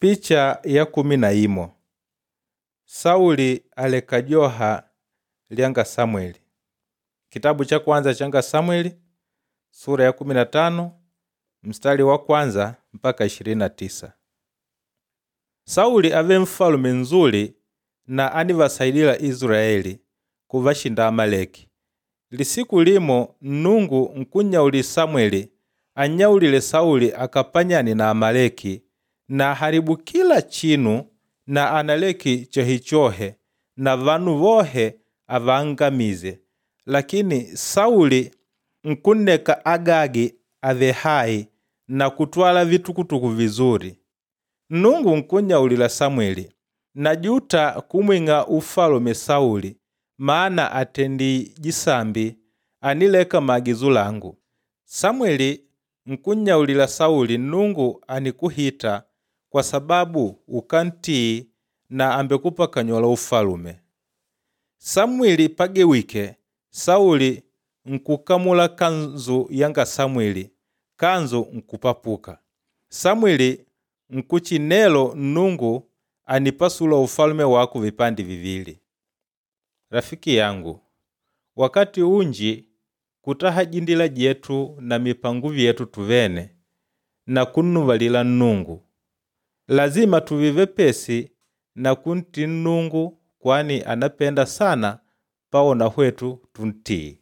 Picha ya 11. Sauli alekajoha lyanga Samueli. Kitabu cha kwanza changa Samueli, sura ya 15, mstari wa kwanza mpaka 29. Sauli ave mfalume nzuli na anivasaidila Israeli kuvashinda Amaleki. Lisiku limo Nnungu nkunyauli Samueli anyaulile Sauli akapanyani na Amaleki na haribu kila chinu na analeki chehichohe na vanu vohe avangamize. Lakini Sauli nkuneka Agagi ave hai na kutwala vitukutuku vizuri. Nnungu nkunyaulila Samueli, najuta kumwinga ufalume Sauli, maana atendi jisambi anileka maagizo langu. Samueli nkunyaulila Sauli, Nnungu anikuhita kwa sababu ukantii na ambekupa kanyola ufalume. Samueli pagewike, Sauli nkukamula kanzu yanga Samueli, kanzu nkupapuka. Samueli nkuchinelo Nnungu anipasula ufalume waku vipandi vivili. Rafiki yangu, wakati unji kutaha jindila jetu na mipangu vyetu tuvene na kunuvalila Nnungu. Lazima tuvive pesi na kunti Nnungu, kwani anapenda sana paona hwetu tuntii.